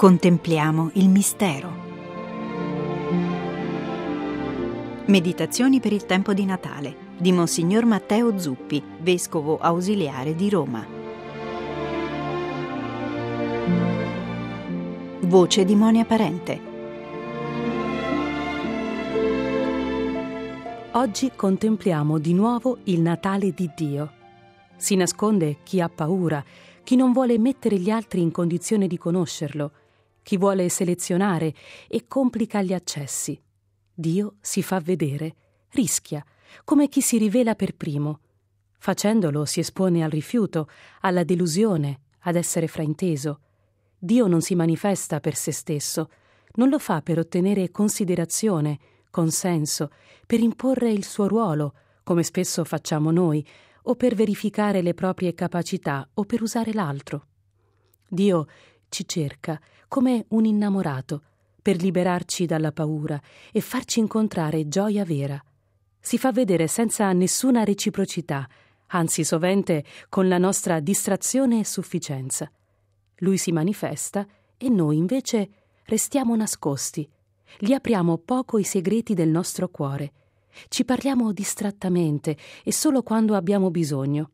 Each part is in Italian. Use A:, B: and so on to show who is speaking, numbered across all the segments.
A: Contempliamo il mistero. Meditazioni per il tempo di Natale di Monsignor Matteo Zuppi, vescovo ausiliare di Roma. Voce di Monia Parente.
B: Oggi contempliamo di nuovo il Natale di Dio. Si nasconde chi ha paura, chi non vuole mettere gli altri in condizione di conoscerlo, chi vuole selezionare e complica gli accessi. Dio si fa vedere, rischia, come chi si rivela per primo. Facendolo si espone al rifiuto, alla delusione, ad essere frainteso. Dio non si manifesta per se stesso, non lo fa per ottenere considerazione, consenso, per imporre il suo ruolo, come spesso facciamo noi, o per verificare le proprie capacità o per usare l'altro. Dio ci cerca come un innamorato per liberarci dalla paura e farci incontrare gioia vera. Si fa vedere senza nessuna reciprocità, anzi sovente con la nostra distrazione e sufficienza. Lui si manifesta e noi invece restiamo nascosti, gli apriamo poco i segreti del nostro cuore, ci parliamo distrattamente e solo quando abbiamo bisogno.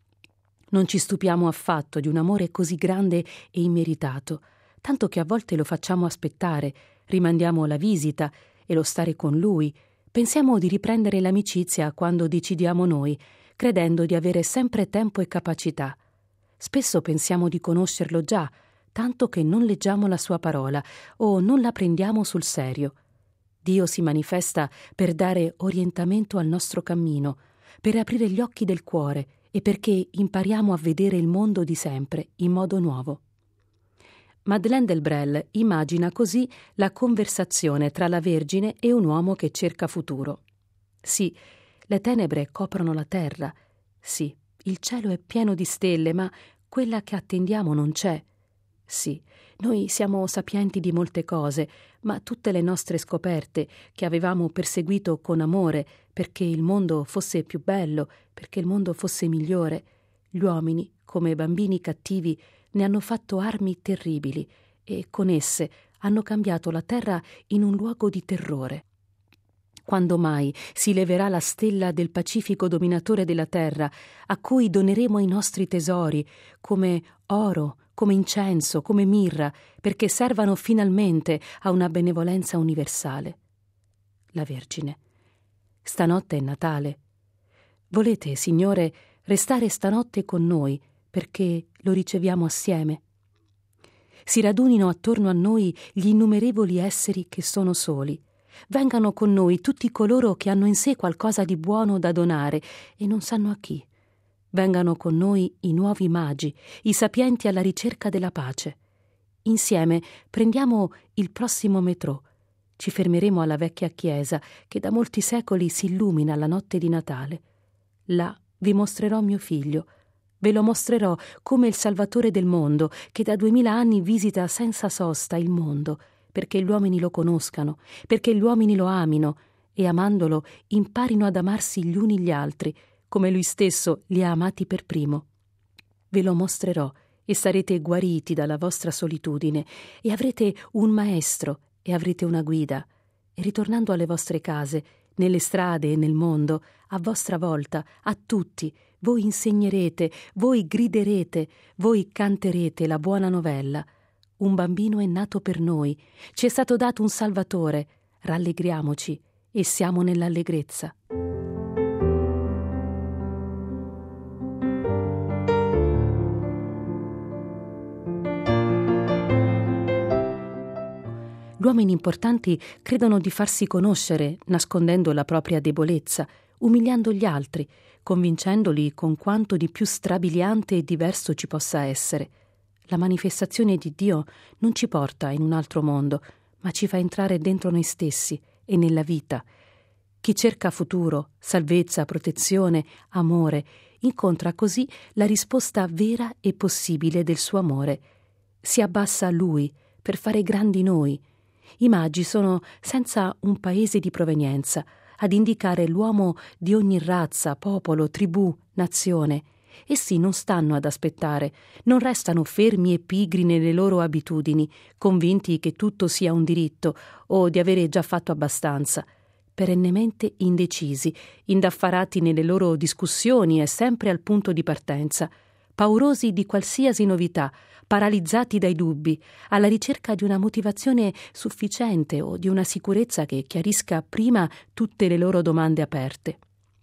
B: Non ci stupiamo affatto di un amore così grande e immeritato, tanto che a volte lo facciamo aspettare, rimandiamo la visita e lo stare con lui, pensiamo di riprendere l'amicizia quando decidiamo noi, credendo di avere sempre tempo e capacità. Spesso pensiamo di conoscerlo già, tanto che non leggiamo la sua parola o non la prendiamo sul serio. Dio si manifesta per dare orientamento al nostro cammino, per aprire gli occhi del cuore e perché impariamo a vedere il mondo di sempre in modo nuovo. Madeleine Delbrel immagina così la conversazione tra la Vergine e un uomo che cerca futuro. Sì, le tenebre coprono la terra. Sì, il cielo è pieno di stelle, ma quella che attendiamo non c'è. Sì, noi siamo sapienti di molte cose, ma tutte le nostre scoperte che avevamo perseguito con amore perché il mondo fosse più bello, perché il mondo fosse migliore, gli uomini, come bambini cattivi, ne hanno fatto armi terribili e con esse hanno cambiato la terra in un luogo di terrore. Quando mai si leverà la stella del pacifico dominatore della terra, a cui doneremo i nostri tesori, come oro, come incenso, come mirra, perché servano finalmente a una benevolenza universale? La Vergine. Stanotte è Natale. Volete, Signore, restare stanotte con noi, perché lo riceviamo assieme? Si radunino attorno a noi gli innumerevoli esseri che sono soli. Vengano con noi tutti coloro che hanno in sé qualcosa di buono da donare e non sanno a chi. Vengano con noi i nuovi magi, i sapienti alla ricerca della pace. Insieme prendiamo il prossimo metrò. Ci fermeremo alla vecchia chiesa che da molti secoli si illumina la notte di Natale. Là vi mostrerò mio figlio. Ve lo mostrerò come il Salvatore del mondo che da 2000 anni visita senza sosta il mondo, perché gli uomini lo conoscano, perché gli uomini lo amino e amandolo imparino ad amarsi gli uni gli altri, come lui stesso li ha amati per primo. Ve lo mostrerò e sarete guariti dalla vostra solitudine e avrete un maestro e avrete una guida e ritornando alle vostre case, nelle strade e nel mondo, a vostra volta, a tutti, voi insegnerete, voi griderete, voi canterete la buona novella. Un bambino è nato per noi, ci è stato dato un Salvatore, rallegriamoci e siamo nell'allegrezza. Gli uomini importanti credono di farsi conoscere, nascondendo la propria debolezza, umiliando gli altri, convincendoli con quanto di più strabiliante e diverso ci possa essere. La manifestazione di Dio non ci porta in un altro mondo, ma ci fa entrare dentro noi stessi e nella vita. Chi cerca futuro, salvezza, protezione, amore, incontra così la risposta vera e possibile del suo amore. Si abbassa a Lui per fare grandi noi. I magi sono senza un paese di provenienza, ad indicare l'uomo di ogni razza, popolo, tribù, nazione, Essi non stanno ad aspettare, non restano fermi e pigri nelle loro abitudini, convinti che tutto sia un diritto o di avere già fatto abbastanza. Perennemente indecisi, indaffarati nelle loro discussioni e sempre al punto di partenza, paurosi di qualsiasi novità, paralizzati dai dubbi, alla ricerca di una motivazione sufficiente o di una sicurezza che chiarisca prima tutte le loro domande aperte.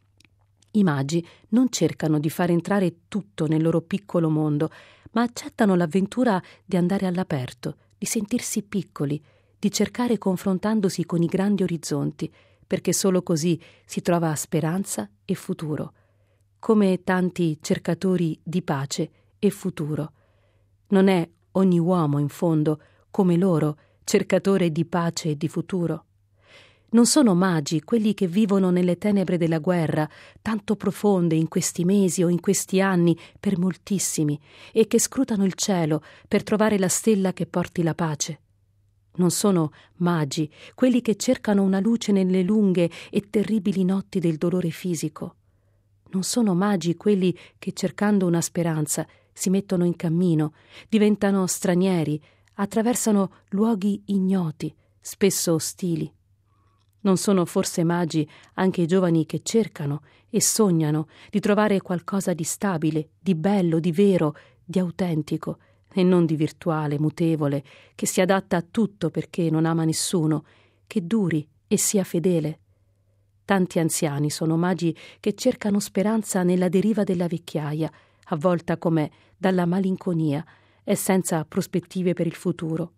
B: I magi non cercano di far entrare tutto nel loro piccolo mondo, ma accettano l'avventura di andare all'aperto, di sentirsi piccoli, di cercare confrontandosi con i grandi orizzonti, perché solo così si trova speranza e futuro, come tanti cercatori di pace e futuro. Non è ogni uomo, in fondo, come loro, cercatore di pace e di futuro? Non sono magi quelli che vivono nelle tenebre della guerra, tanto profonde in questi mesi o in questi anni per moltissimi, e che scrutano il cielo per trovare la stella che porti la pace? Non sono magi quelli che cercano una luce nelle lunghe e terribili notti del dolore fisico? Non sono magi quelli che, cercando una speranza, si mettono in cammino, diventano stranieri, attraversano luoghi ignoti, spesso ostili? Non sono forse magi anche i giovani che cercano e sognano di trovare qualcosa di stabile, di bello, di vero, di autentico, e non di virtuale, mutevole, che si adatta a tutto perché non ama nessuno, che duri e sia fedele? Tanti anziani sono magi che cercano speranza nella deriva della vecchiaia, avvolta com'è dalla malinconia e senza prospettive per il futuro.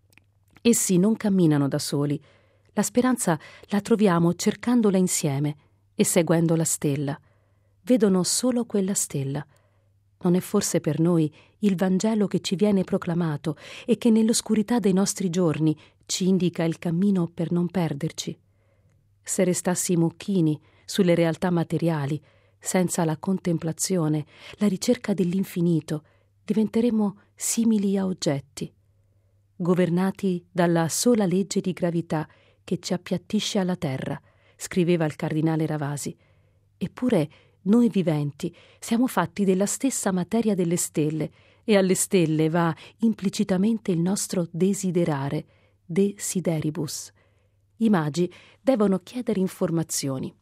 B: Essi non camminano da soli. La speranza la troviamo cercandola insieme e seguendo la stella. Vedono solo quella stella. Non è forse per noi il Vangelo che ci viene proclamato e che nell'oscurità dei nostri giorni ci indica il cammino per non perderci? Se restassimo chini sulle realtà materiali, senza la contemplazione, la ricerca dell'infinito, diventeremmo simili a oggetti, governati dalla sola legge di gravità che ci appiattisce alla terra, scriveva il cardinale Ravasi. Eppure noi viventi siamo fatti della stessa materia delle stelle, e alle stelle va implicitamente il nostro desiderare, desideribus. I magi devono chiedere informazioni.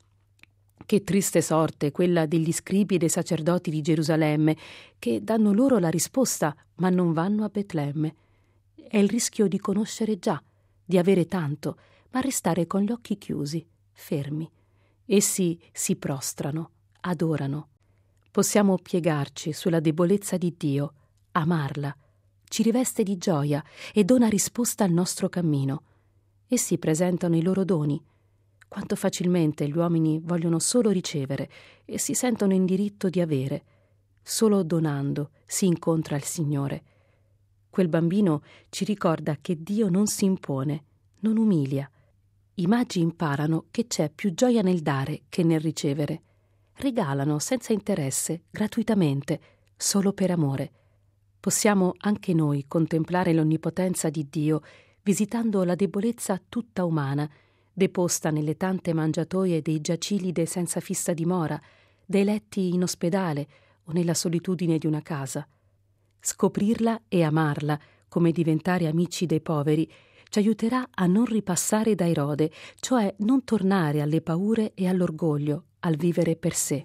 B: Che triste sorte quella degli scribi e dei sacerdoti di Gerusalemme, che danno loro la risposta ma non vanno a Betlemme. È il rischio di conoscere già, di avere tanto, ma restare con gli occhi chiusi, fermi. Essi si prostrano, adorano. Possiamo piegarci sulla debolezza di Dio, amarla, ci riveste di gioia e dona risposta al nostro cammino. Essi presentano i loro doni. Quanto facilmente gli uomini vogliono solo ricevere e si sentono in diritto di avere. Solo donando si incontra il Signore. Quel bambino ci ricorda che Dio non si impone, non umilia. I magi imparano che c'è più gioia nel dare che nel ricevere. Regalano senza interesse, gratuitamente, solo per amore. Possiamo anche noi contemplare l'onnipotenza di Dio visitando la debolezza tutta umana, deposta nelle tante mangiatoie dei giacilide senza fissa dimora, dei letti in ospedale o nella solitudine di una casa. Scoprirla e amarla, come diventare amici dei poveri, ci aiuterà a non ripassare da Erode, cioè non tornare alle paure e all'orgoglio, al vivere per sé.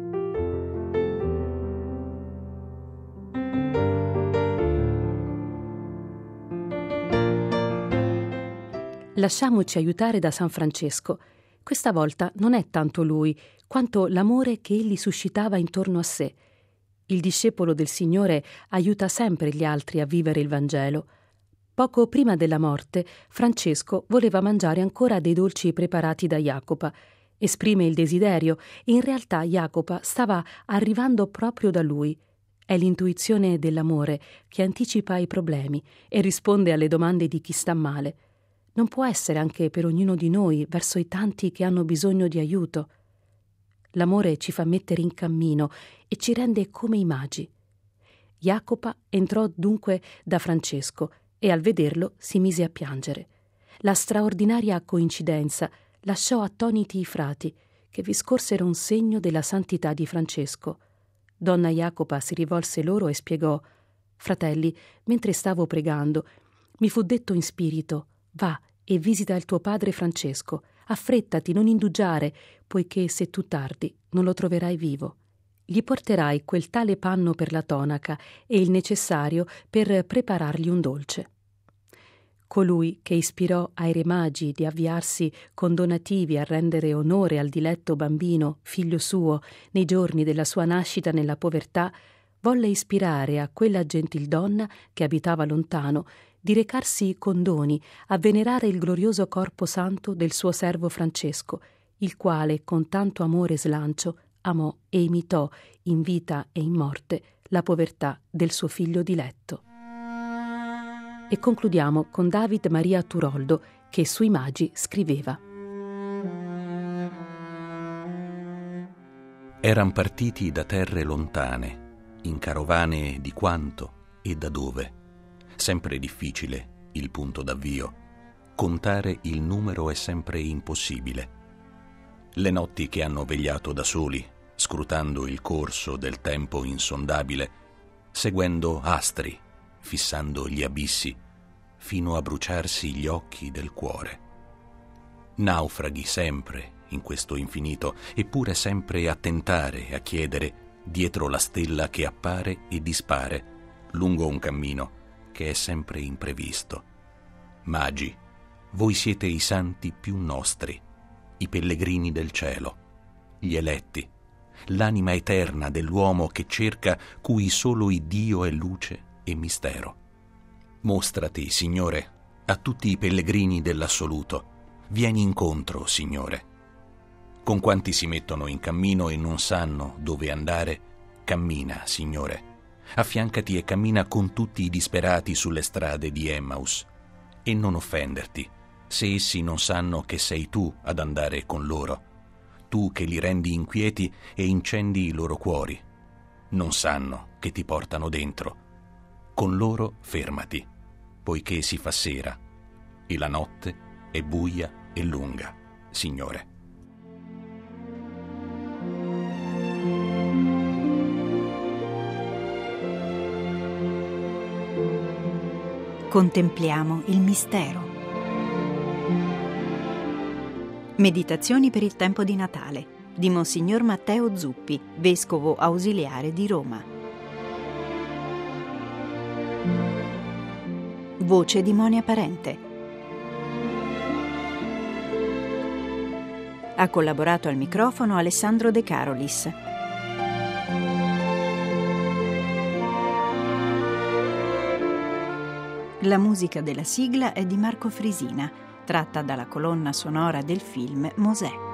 B: Lasciamoci aiutare da San Francesco. Questa volta non è tanto lui, quanto l'amore che egli suscitava intorno a sé. Il discepolo del Signore aiuta sempre gli altri a vivere il Vangelo. Poco prima della morte, Francesco voleva mangiare ancora dei dolci preparati da Jacopa. Esprime il desiderio e in realtà Jacopa stava arrivando proprio da lui. È l'intuizione dell'amore che anticipa i problemi e risponde alle domande di chi sta male. Non può essere anche per ognuno di noi verso i tanti che hanno bisogno di aiuto? L'amore ci fa mettere in cammino e ci rende come i magi. Jacopa entrò dunque da Francesco e al vederlo si mise a piangere. La straordinaria coincidenza lasciò attoniti i frati, che vi scorsero un segno della santità di Francesco. Donna Jacopa si rivolse loro e spiegò: «Fratelli, mentre stavo pregando, mi fu detto in spirito: va e visita il tuo padre Francesco, affrettati, non indugiare, poiché se tu tardi non lo troverai vivo. Gli porterai quel tale panno per la tonaca e il necessario per preparargli un dolce». Colui che ispirò ai re magi di avviarsi con donativi a rendere onore al diletto bambino, figlio suo, nei giorni della sua nascita nella povertà, volle ispirare a quella gentildonna che abitava lontano di recarsi con doni a venerare il glorioso corpo santo del suo servo Francesco, il quale con tanto amore e slancio amò e imitò in vita e in morte la povertà del suo figlio diletto. E concludiamo con David Maria Turoldo, che sui magi scriveva:
C: Eran partiti da terre lontane, in carovane di quanto e da dove. Sempre difficile il punto d'avvio, contare il numero è sempre impossibile. Le notti che hanno vegliato da soli, scrutando il corso del tempo insondabile, seguendo astri, fissando gli abissi, fino a bruciarsi gli occhi del cuore. Naufraghi sempre in questo infinito, eppure sempre a tentare, a chiedere, dietro la stella che appare e dispare, lungo un cammino che è sempre imprevisto. Magi, voi siete i santi più nostri, i pellegrini del cielo, gli eletti, l'anima eterna dell'uomo che cerca cui solo Iddio è luce e mistero. Mostrati, Signore, a tutti i pellegrini dell'assoluto. Vieni incontro, Signore. Con quanti si mettono in cammino e non sanno dove andare, cammina, Signore. Affiancati e cammina con tutti i disperati sulle strade di Emmaus. E non offenderti, se essi non sanno che sei tu ad andare con loro. Tu che li rendi inquieti e incendi i loro cuori. Non sanno che ti portano dentro. Con loro fermati, poiché si fa sera e la notte è buia e lunga, Signore.
A: Contempliamo il mistero. Meditazioni per il tempo di Natale di Monsignor Matteo Zuppi, vescovo ausiliare di Roma. Voce di Monia Parente. Ha collaborato al microfono Alessandro De Carolis. La musica della sigla è di Marco Frisina, tratta dalla colonna sonora del film Mosè.